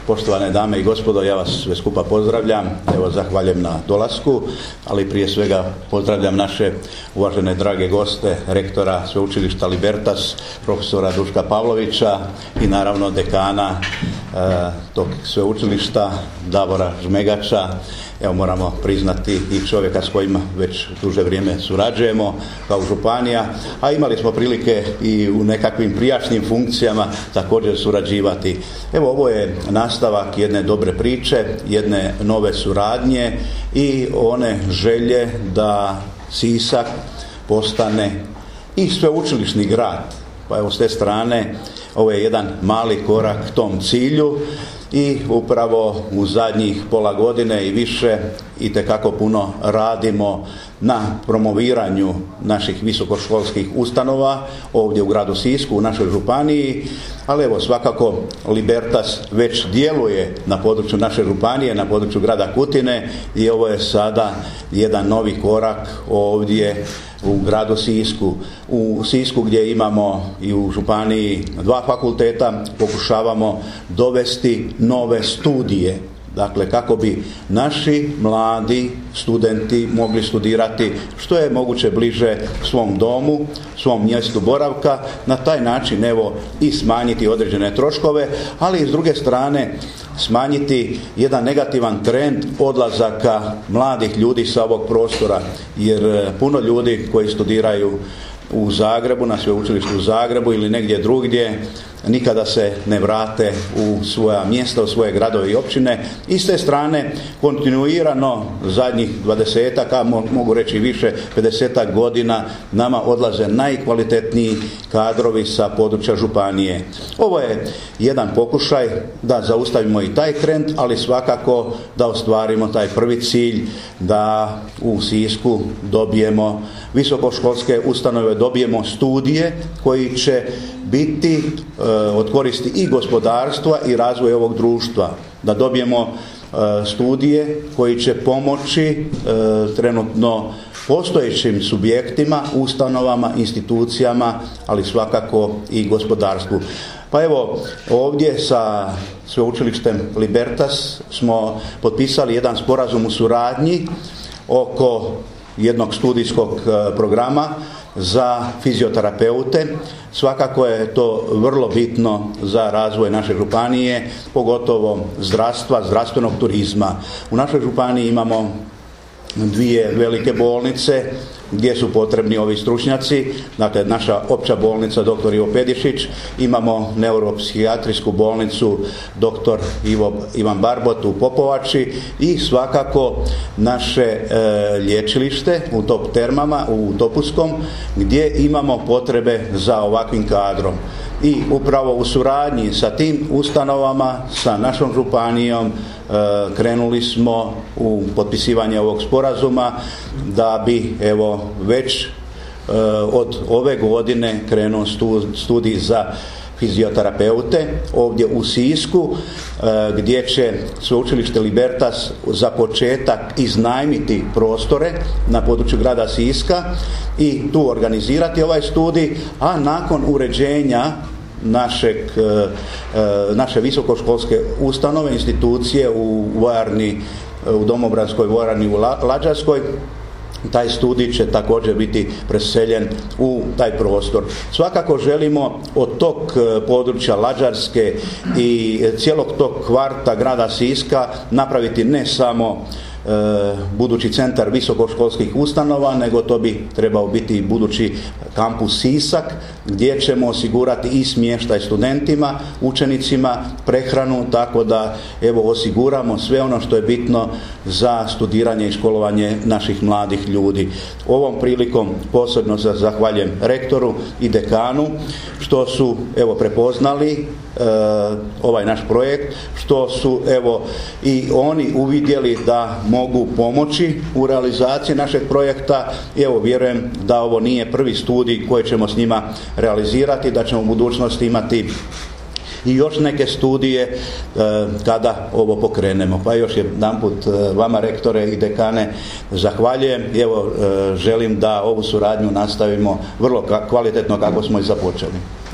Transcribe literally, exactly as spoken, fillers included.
Poštovane dame i gospodo, ja vas sve skupa pozdravljam, evo zahvaljujem na dolasku, ali prije svega pozdravljam naše uvažene drage goste, rektora Sveučilišta Libertas, profesora Duška Pavlovića i naravno dekana e, tog sveučilišta Davora Žmegača. Evo moramo priznati i čovjeka s kojim već duže vrijeme surađujemo kao županija, a imali smo prilike i u nekakvim prijašnjim funkcijama također surađivati. Evo ovo je nastavak jedne dobre priče, jedne nove suradnje i one želje da Sisak postane i sveučilišni grad. Pa evo s te strane ovo je jedan mali korak tom cilju. I upravo u zadnjih pola godine i više itekako puno radimo na promoviranju naših visokoškolskih ustanova ovdje u gradu Sisku, u našoj županiji, ali evo svakako Libertas već djeluje na području naše županije, na području grada Kutine i ovo je sada jedan novi korak ovdje u gradu Sisku. U Sisku gdje imamo i u županiji dva fakulteta pokušavamo dovesti nove studije. Dakle, kako bi naši mladi studenti mogli studirati što je moguće bliže svom domu, svom mjestu boravka, na taj način evo i smanjiti određene troškove, ali i s druge strane smanjiti jedan negativan trend odlazaka mladih ljudi sa ovog prostora, jer puno ljudi koji studiraju u Zagrebu, na sveučilištu u Zagrebu ili negdje drugdje, nikada se ne vrate u svoja mjesta, u svoje gradove i općine. I s te strane kontinuirano zadnjih dvadesetak, a mogu reći više, pedesetak godina nama odlaze najkvalitetniji kadrovi sa područja županije. Ovo je jedan pokušaj da zaustavimo i taj trend, ali svakako da ostvarimo taj prvi cilj da u Sisku dobijemo visokoškolske ustanove, dobijemo studije koji će biti e, od koristi i gospodarstva i razvoja ovog društva, da dobijemo e, studije koji će pomoći e, trenutno postojećim subjektima, ustanovama, institucijama, ali svakako i gospodarstvu. Pa evo, ovdje sa sveučilištem Libertas smo potpisali jedan sporazum u suradnji oko jednog studijskog programa za fizioterapeute. Svakako je to vrlo bitno za razvoj naše županije, pogotovo zdravstva, zdravstvenog turizma. U našoj županiji imamo dvije velike bolnice gdje su potrebni ovi stručnjaci, dakle naša opća bolnica doktor Ivo Pedišić, imamo neuropsihijatrijsku bolnicu doktor Ivo, Ivan Barbot u Popovači i svakako naše e, lječilište u Top Termama u Topuskom gdje imamo potrebe za ovakvim kadrom. I upravo u suradnji sa tim ustanovama, sa našom županijom, e, krenuli smo u potpisivanje ovog sporazuma da bi evo već e, od ove godine krenuo studij za fizioterapeute ovdje u Sisku, e, gdje će sveučilište Libertas za početak iznajmiti prostore na području grada Siska i tu organizirati ovaj studij, a nakon uređenja našeg, naše visokoškolske ustanove, institucije u vojarni, u Domobranskoj vojarni u Lađarskoj, taj studij će također biti preseljen u taj prostor. Svakako želimo od tog područja Lađarske i cijelog tog kvarta grada Siska napraviti ne samo E, budući centar visokoškolskih ustanova, nego to bi trebao biti budući kampus Sisak, gdje ćemo osigurati i smještaj studentima, učenicima, prehranu, tako da evo osiguramo sve ono što je bitno za studiranje i školovanje naših mladih ljudi. Ovom prilikom posebno zahvaljujem rektoru i dekanu što su evo prepoznali e, ovaj naš projekt, što su evo i oni uvidjeli da mogu pomoći u realizaciji našeg projekta i evo vjerujem da ovo nije prvi studij koji ćemo s njima realizirati, da ćemo u budućnosti imati i još neke studije e, kada ovo pokrenemo. Pa još jedanput e, vama rektore i dekane zahvaljujem i evo e, želim da ovu suradnju nastavimo vrlo kvalitetno kako smo i započeli.